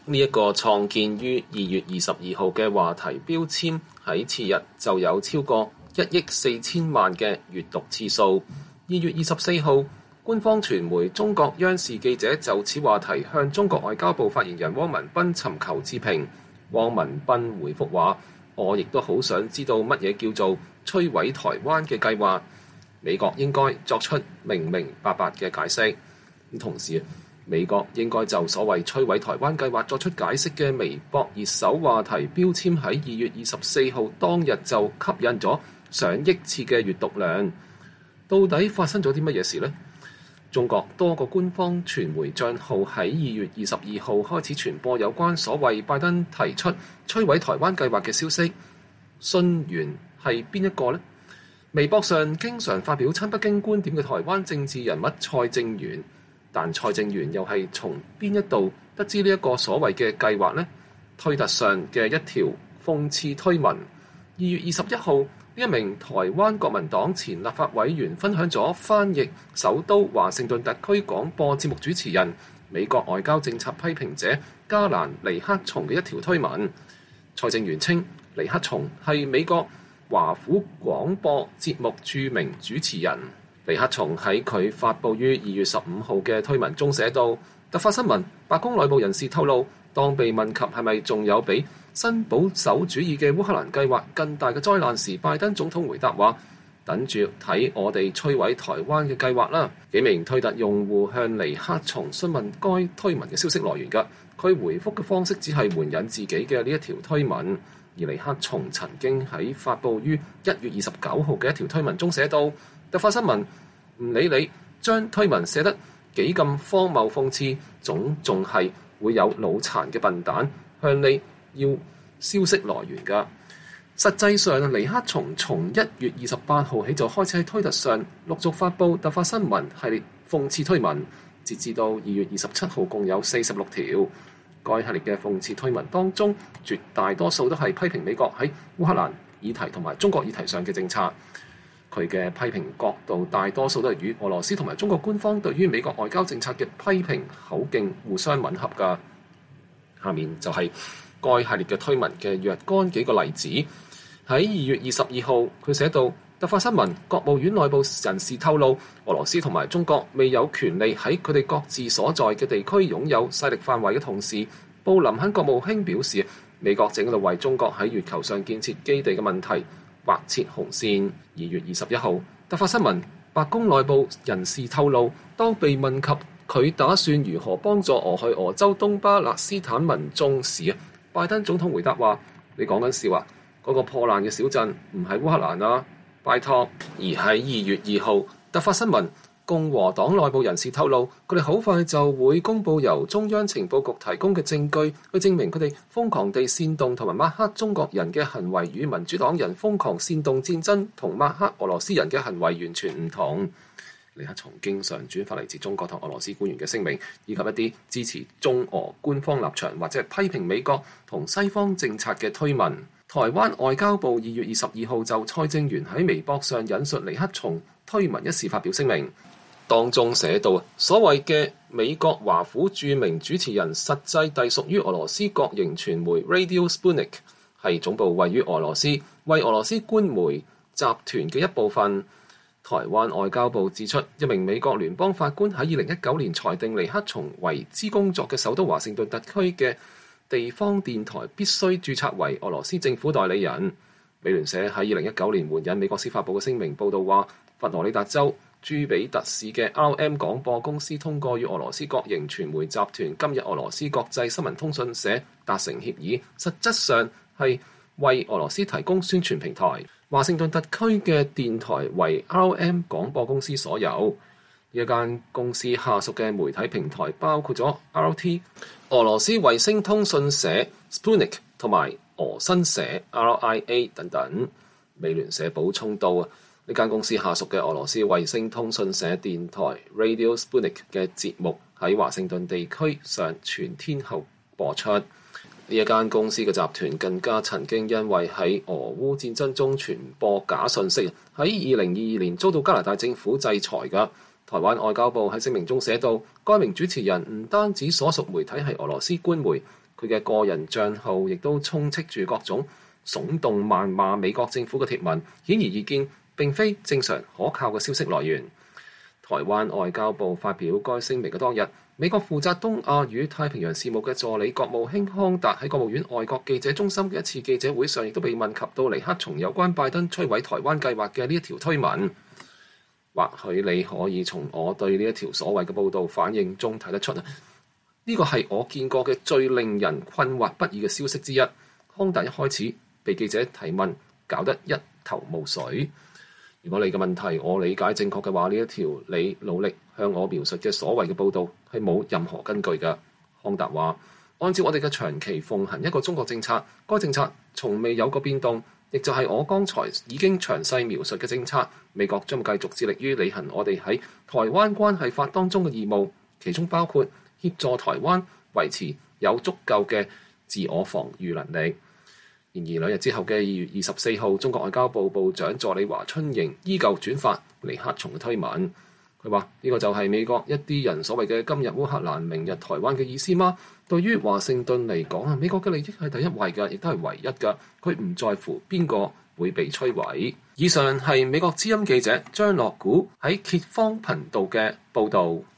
呢一個創建於2月22號嘅話題標籤喺次日就有超過1億4千萬嘅閱讀次數。2月24號，官方傳媒中國央視記者就此話題向中國外交部發言人汪文斌尋求置評。汪文斌回覆話：我亦都好想知道乜嘢叫做摧毀台灣嘅計劃，美國應該作出明明白白嘅解釋。同時，美國應該就所謂摧毀台灣計劃作出解釋嘅微博熱搜話題標籤喺2月24號當日就吸引咗上億次嘅閱讀量。到底發生咗啲乜嘢事呢？中國多個官方傳媒帳號喺2月22號開始傳播有關所謂拜登提出摧毀台灣計劃嘅消息，信源係邊一個呢？微博上經常發表親北京觀點嘅台灣政治人物蔡正元，但蔡正元又係從邊一度得知呢一個所謂嘅計劃呢？推特上嘅一條諷刺推文，2月21號，呢一名台灣國民黨前立法委員分享咗翻譯首都華盛頓特區廣播節目主持人、美國外交政策批評者加蘭尼克松嘅一條推文。蔡正元稱尼克松係美國華府廣播節目著名主持人。尼克松喺佢發布於2月15號嘅推文中寫道：突發新聞，白宮內部人士透露，當被問及係咪仲有比新保守主義嘅烏克蘭計劃更大嘅災難時，拜登總統回答話：等住睇我哋摧毀台灣嘅計劃啦。幾名推特用戶向尼克松詢問該推文嘅消息來源㗎，佢回覆嘅方式只係援引自己嘅呢一條推文。而尼克松曾經喺發布於1月29號嘅一條推文中寫道：突發新聞，唔理你將推文寫得幾咁荒謬諷刺，總仲係會有腦殘嘅笨蛋向你要消息來源㗎。實際上，尼克松從1月28號起就開始喺推特上陸續發布突發新聞系列諷刺推文，截至到2月27號共有46條。該系列嘅諷刺推文當中，絕大多數都係批評美國喺烏克蘭議題同埋中國議題上嘅政策。佢嘅批評角度大多數都係與俄羅斯同埋中國官方對於美國外交政策嘅批評口徑互相吻合㗎。下面就係該系列嘅推文嘅若干幾個例子。喺2月22號，佢寫到：突發新聞，國務院內部人士透露，俄羅斯同埋中國未有權利喺佢哋各自所在嘅地區擁有勢力範圍嘅同時，布林肯國務卿表示，美國正喺度為中國喺月球上建設基地嘅問題劃設紅線。2月21號，突發新聞，白宮內部人士透露，當被問及佢打算如何幫助俄亥俄州東巴勒斯坦民眾時，拜登總統回答話：你講緊笑啊？嗰個破爛嘅小鎮唔係烏克蘭啊！拜託。而喺2月2號，突發新聞，共和黨內部人士透露，佢哋好快就會公佈由中央情報局提供嘅證據，去證明佢哋瘋狂地煽動同埋抹黑中國人嘅行為與民主黨人瘋狂煽動戰爭同抹黑俄羅斯人嘅行為完全唔同。尼克松經常轉發嚟自中國同俄羅斯官員嘅聲明，以及一啲支持中俄官方立場或者係批評美國同西方政策嘅推文。台灣外交部2月22號就蔡正元喺微博上引述尼克松推文一事發表聲明，當中寫道：所謂嘅美國華府著名主持人，實際隸屬於俄羅斯國營傳媒 Radio Sputnik， 係總部位於俄羅斯，為俄羅斯官媒集團嘅一部分。台灣外交部指出，一名美國聯邦法官喺2019年裁定尼克松為之工作嘅首都華盛頓特區嘅地方電台必須註冊為俄羅斯政府代理人。美聯社喺2019年援引美國司法部嘅聲明報導話，佛羅里達州朱比特市嘅 RM 廣播公司通過與俄羅斯國營傳媒集團今日俄羅斯國際新聞通訊社達成協議，實質上係為俄羅斯提供宣傳平台。華盛頓特區嘅電台為 RM 廣播公司所有。呢一間公司下屬嘅媒體平台包括咗 RT、俄羅斯衛星通訊社 Sputnik 同埋俄新社 RIA 等等。美聯社補充到啊，呢間公司下屬嘅俄羅斯衛星通訊社電台 Radio Sputnik 嘅節目喺華盛頓地區上全天候播出。呢一間公司嘅集團更加曾經因為喺俄烏戰爭中傳播假訊息，喺2022年遭到加拿大政府制裁㗎。台灣外交部喺聲明中寫道，該名主持人唔單止所屬媒體係俄羅斯官媒， 佢嘅個人帳號亦都充斥住各種聳動謾罵美國政府嘅貼文，顯而易見並非正常可靠嘅消息來源。台灣外交部發表該聲明嘅當日，美國負責東亞與太平洋事務嘅助理國務卿康達喺國務院外國記者中心嘅一次記者會上，亦都被問及到尼克松有關拜登摧毀台灣計劃嘅呢一條推文。或許你可以從我對呢一條所謂嘅報導反應中睇得出啊，呢個係我見過嘅最令人困惑不已嘅消息之一。康達一開始被記者提問，搞得一頭霧水。如果你嘅問題我理解正確嘅話，呢一條你努力向我描述嘅所謂嘅報導係冇任何根據嘅。康達話：按照我哋嘅長期奉行一個中國政策，該政策從未有過變動，亦就係我剛才已經詳細描述嘅政策。美國將繼續致力於履行我哋喺台灣關係法當中嘅義務，其中包括協助台灣維持有足夠嘅自我防禦能力。然而2日之後嘅2月24號，中國外交部部長助理華春瑩依舊轉發尼克松嘅推文。佢話：呢個就係美國一啲人所謂嘅今日烏克蘭，明日台灣嘅意思嗎？對於華盛頓嚟講啊，美國嘅利益係第一位嘅，亦都係唯一嘅。佢唔在乎邊個會被摧毀。以上係美國之音記者張樂古喺揭方頻道嘅報導。